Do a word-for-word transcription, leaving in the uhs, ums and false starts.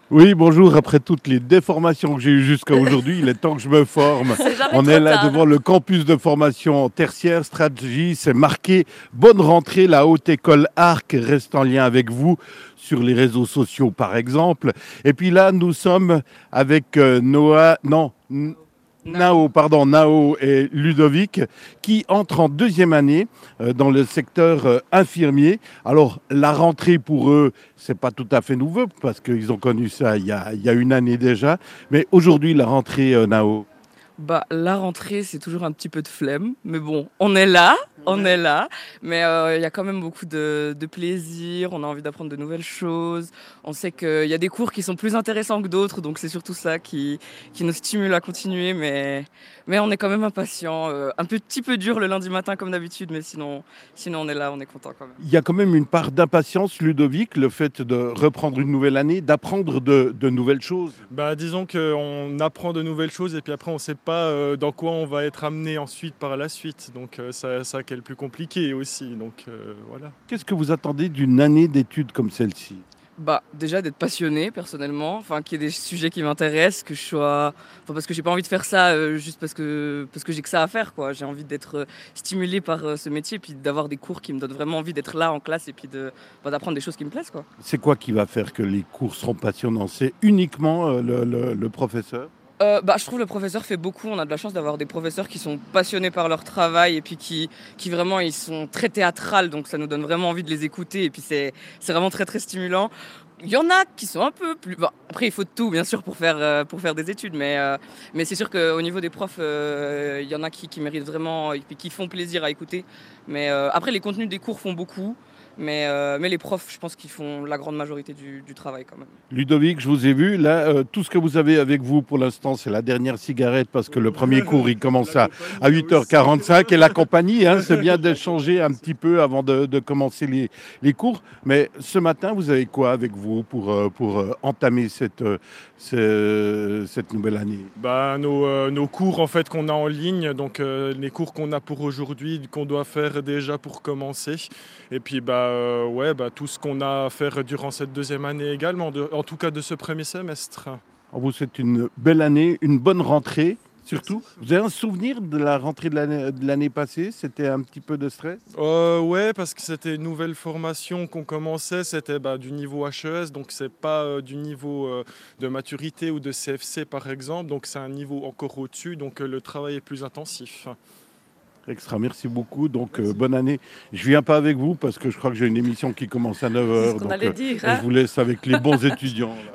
Oui, bonjour. Après toutes les déformations que j'ai eues jusqu'à aujourd'hui, il est temps que je me forme. C'est jamais On trop est là tard. devant le campus de formation tertiaire Stratégie. C'est marqué bonne rentrée, la Haute École Arc reste en lien avec vous sur les réseaux sociaux, par exemple. Et puis là, nous sommes avec euh, Noah, non, N- Nao, Nao. pardon, Nao et Ludovic, qui entrent en deuxième année euh, dans le secteur euh, infirmier. Alors, la rentrée pour eux, c'est pas tout à fait nouveau parce qu'ils ont connu ça il y a, il y a une année déjà. Mais aujourd'hui, la rentrée, euh, Nao. Bah, la rentrée, c'est toujours un petit peu de flemme, mais bon, on est là, on est là, mais euh, il y a quand même beaucoup de, de plaisir, on a envie d'apprendre de nouvelles choses, on sait qu'il y a des cours qui sont plus intéressants que d'autres, donc c'est surtout ça qui, qui nous stimule à continuer, mais, mais on est quand même impatient, euh, un petit peu dur le lundi matin comme d'habitude, mais sinon, sinon on est là, on est content quand même. Il y a quand même une part d'impatience, Ludovic, le fait de reprendre une nouvelle année, d'apprendre de, de nouvelles choses. Bah, disons qu'on apprend de nouvelles choses et puis après on ne sait pas euh, dans quoi on va être amené ensuite par la suite. Donc euh, ça, ça qui est le plus compliqué aussi. Donc euh, voilà. Qu'est-ce que vous attendez d'une année d'études comme celle-ci? Bah, déjà d'être passionné personnellement, enfin qu'il y ait des sujets qui m'intéressent, que je sois, enfin parce que j'ai pas envie de faire ça euh, juste parce que parce que j'ai que ça à faire quoi. J'ai envie d'être euh, stimulé par euh, ce métier, puis d'avoir des cours qui me donnent vraiment envie d'être là en classe et puis de bah, d'apprendre des choses qui me plaisent quoi. C'est quoi qui va faire que les cours seront passionnants? C'est uniquement euh, le, le- le professeur? Euh, bah, je trouve le professeur fait beaucoup. On a de la chance d'avoir des professeurs qui sont passionnés par leur travail et puis qui, qui vraiment ils sont très théâtrales, donc ça nous donne vraiment envie de les écouter et puis c'est c'est vraiment très très stimulant. Il y en a qui sont un peu plus. Bon, après, il faut de tout, bien sûr, pour faire, euh, pour faire des études, mais, euh, mais c'est sûr qu'au niveau des profs, euh, il y en a qui, qui méritent vraiment et puis qui font plaisir à écouter. Mais euh, après, les contenus des cours font beaucoup, mais, euh, mais les profs, je pense qu'ils font la grande majorité du, du travail quand même. Ludovic, je vous ai vu. Là, euh, tout ce que vous avez avec vous pour l'instant, c'est la dernière cigarette parce que le premier cours, il commence La à, à compagnie huit heures aussi. quarante-cinq. Et la compagnie, hein, c'est bien d'échanger un petit peu avant de, de commencer les, les cours. Mais ce matin, vous avez quoi avec vous pour, euh, pour euh, entamer cette, euh, ce- cette nouvelle année? Bah, nos, euh, nos cours en fait qu'on a en ligne, donc euh, les cours qu'on a pour aujourd'hui, qu'on doit faire déjà pour commencer. Et puis bah euh, ouais bah tout ce qu'on a à faire durant cette deuxième année également, de- en tout cas de ce premier semestre. On vous souhaite une belle année, une bonne rentrée. Merci. Surtout, vous avez un souvenir de la rentrée de l'année de l'année passée? C'était un petit peu de stress? Euh, ouais, parce que c'était une nouvelle formation qu'on commençait, c'était bah, du niveau H E S, donc c'est pas euh, du niveau euh, de maturité ou de C F C par exemple, donc c'est un niveau encore au-dessus, donc euh, le travail est plus intensif. Extra, merci beaucoup. Donc, euh, Merci. bonne année. Je viens pas avec vous parce que je crois que j'ai une émission qui commence à neuf C'est ce heures. qu'on Donc, allait euh, dire, je hein. vous laisse avec les bons étudiants, là.